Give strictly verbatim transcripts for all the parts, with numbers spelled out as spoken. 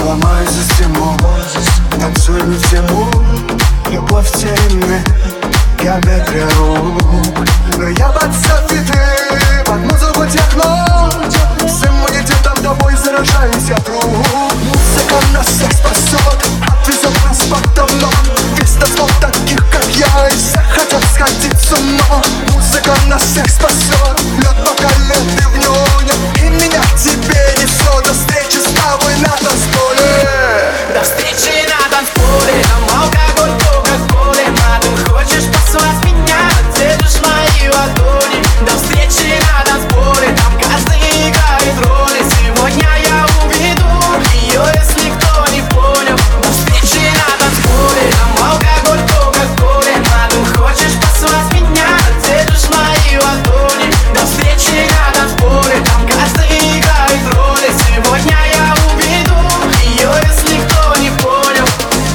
ломаю систему, танцуй не в тему. Любовь в теме, геометрия рук. Но я под софиты, под музыку техно, с иммунитетом тобой заражаюсь я труп. Музыка нас всех спасет, отвезет нас под давно. Весь танцпол таких, как я, и все хотят сходить с ума. Музыка нас всех спасет, лед по колен ты в нем, и меня к тебе несет. До встречи с тобой на танцполе. До встречи на танцполе, нам алкоголь, кока-коле. Матом хочешь послать меня, держишь мои ладони. До встречи на танцполе, там каждый играет роли. Сегодня я уведу ее, если кто не понял. До встречи на танцполе, нам алкоголь, кока-коле. Матом хочешь послать меня, держишь мои ладони. До встречи на танцполе, там каждый играет роли. Сегодня я уведу ее, если кто не понял.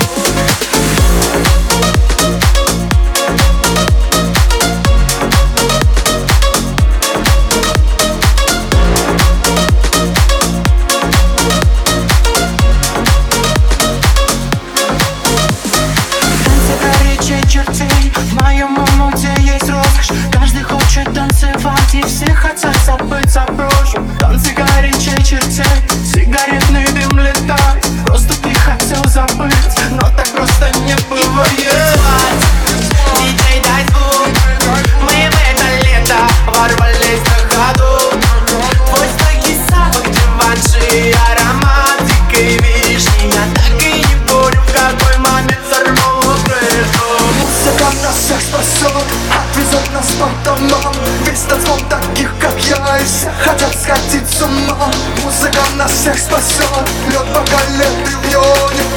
Танцы горячей черты, в моем умуте есть роскошь. Каждый хочет танцевать, и все хотят забыть о прошлом. Танцы горячей черты, сигаретный дым летает. Просто ты хотел забыть, но так просто не бывает. Диджей, дай звук, мы в это лето ворвались на ходу. Твой стойкий запах, диванши и аромат дикой вишни. Я так и не понял, в какой момент сорвало крышу. Музыка нас всех спасет, отвезет нас под домом. Весь танцпол таких, как я, и все хотят сходить с ума. Музыка нас всех спасет, лед по колен ты в нем.